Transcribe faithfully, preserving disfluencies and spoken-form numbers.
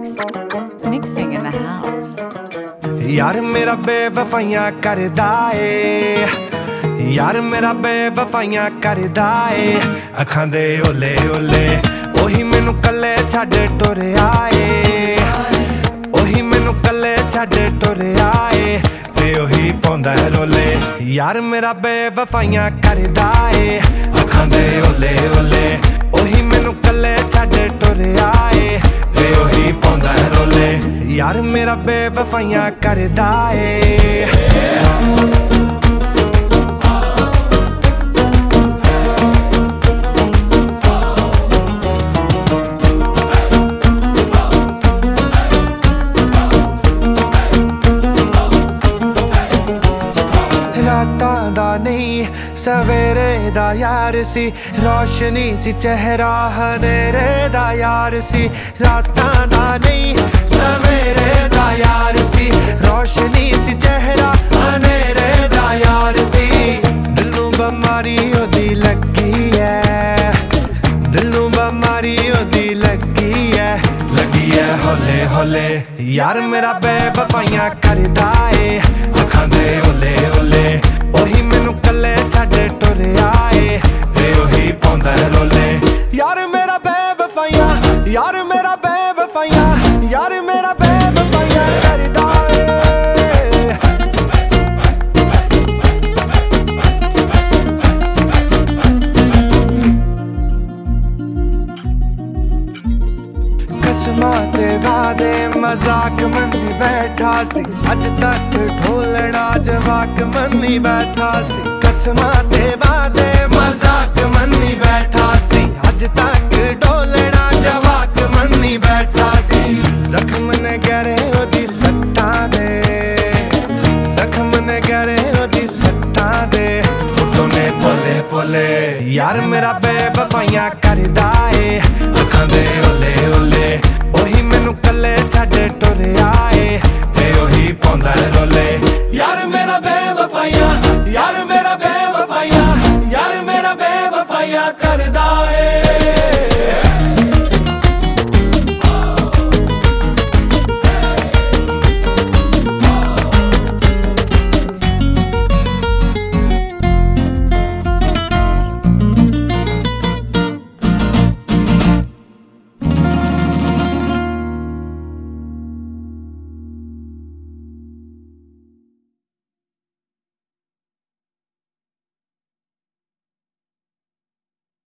Mix, mixing in the house. यार मेरा बेवफाइयां करदा ए, यार मेरा बेवफाइयां करदा ए। अखां दे ओले ओले ओही मैनू कल्ले छड्ड टुरिया ए, ओही मैनू कल्ले छड्ड टुरिया ए, ते ओही पौंदा है रोले। यार मेरा बेवफाइयां करदा ए, अखां दे ओले ओले ओही मैनू कल्ले छड्ड टुरिया ए, ते ओही पौंदा है रोले। यार मेरा बेवफाइयां करदा ए। रातां दा नहीं सवेरे दा यार सी, रोशनी सी चेहरा हनेरे दा यार सी। रातां दा नहीं सवेरे दा यार सी, रोशनी सी चेहरा हनेरे दा यार सी। दिल नूं बमारी ओदी लगी है, दिल नूं बमारी ओदी लगी है, लगी है होले होले। यार मेरा बेवफाइयां करदा ए, अखां दे ओले ओले ओही मैनू कल्ले छड्ड टुरिया ए, ते ओही पौंदा है रोले। यार मेरा बेवफाइयां, यार मेरा बेवफाइयां, यार मेरा बेवफाइयां करदा ए। कसमां ते वादे मजाक मन्नी बैठा सी, अज तक ढोलना जवाक मन्नी बैठा सी। कसमां ते वादे मजाक मन्नी बैठा सी, अज तक ढोलना जवाक मन्नी बैठा सी। जख्म ने गहरे ओदी सट्टां दे, जख्म ने गहरे ओदी सट्टां दे, होठों ने पोले पोले। यार मेरा बेवफाइयां करदा ए, अखां दे ओले ओले ओही मैनू कल्ले छड्ड टुरिया ए, ते ओही पौंदा है रोले। यार मेरा बेवफाइयां